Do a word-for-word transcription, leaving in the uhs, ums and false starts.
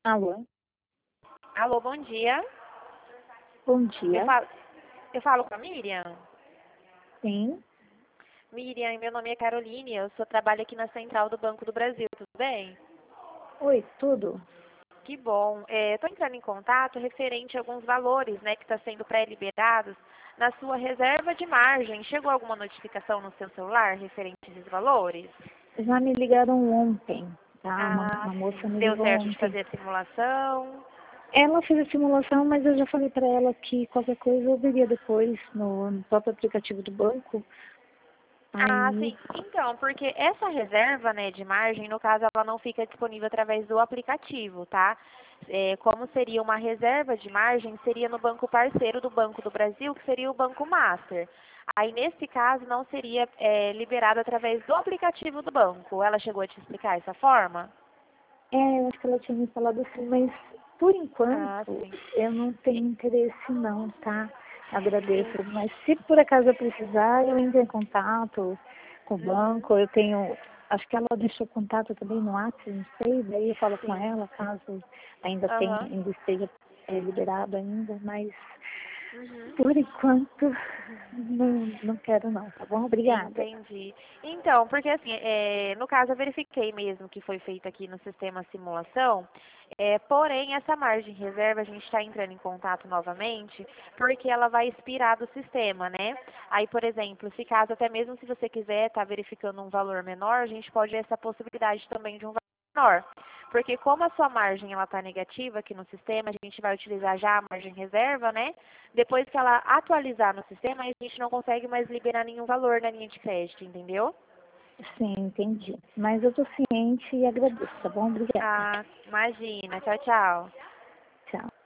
Alô, Alô, bom dia. bom Eu dia. falo, eu falo com a Miriam. Sim, Miriam, meu nome é Caroline, eu sou trabalho aqui na Central do Banco do Brasil, tudo bem? oi, tudo? Que bom. Estou entrando em contato referente a alguns valores, né, que está sendo pré-liberados na sua reserva de margem. Chegou alguma notificação no seu celular referente a esses valores? Já me ligaram ontem, tá? Uma, Ah, uma moça sim. me Deu ligou certo de ontem. fazer a simulação? Ela fez a simulação, mas eu já falei para ela que qualquer coisa eu veria depois no, no próprio aplicativo do banco. Ah, Aí, sim. Então, porque essa reserva, né, de margem, no caso, ela não fica disponível através do aplicativo, tá? É, como seria uma reserva de margem, seria no banco parceiro do Banco do Brasil, que seria o Banco Master. Aí, nesse caso, não seria é, liberado através do aplicativo do banco. Ela chegou a te explicar essa forma? é, eu acho que ela tinha me falado assim, mas por Ah, enquanto sim. eu não tenho interesse não, tá? Em- Agradeço, mas se por acaso eu precisar, eu entro em contato com o Uhum, banco, eu tenho, acho que ela deixou contato também no WhatsApp, não sei, daí eu falo com sim. ela, caso ainda tenha, Aham. ainda esteja é, liberado ainda, mas Uhum. por enquanto não, não quero não, tá bom? Obrigada. Entendi. Então, porque assim, é, no caso eu verifiquei mesmo que foi feito aqui no sistema simulação, é, porém essa margem de reserva a gente está entrando em contato novamente, porque ela vai expirar do sistema, né? Aí, por exemplo, se caso até mesmo se você quiser estar verificando um valor menor, a gente pode ter essa possibilidade também de um valor menor. Porque como a sua margem ela está negativa aqui no sistema, a gente vai utilizar já a margem reserva, né? Depois que ela atualizar no sistema, a gente não consegue mais liberar nenhum valor na linha de crédito, entendeu? Sim, entendi. Mas eu tô ciente e agradeço, tá bom? Obrigada. Ah, imagina. Tchau, tchau. Tchau.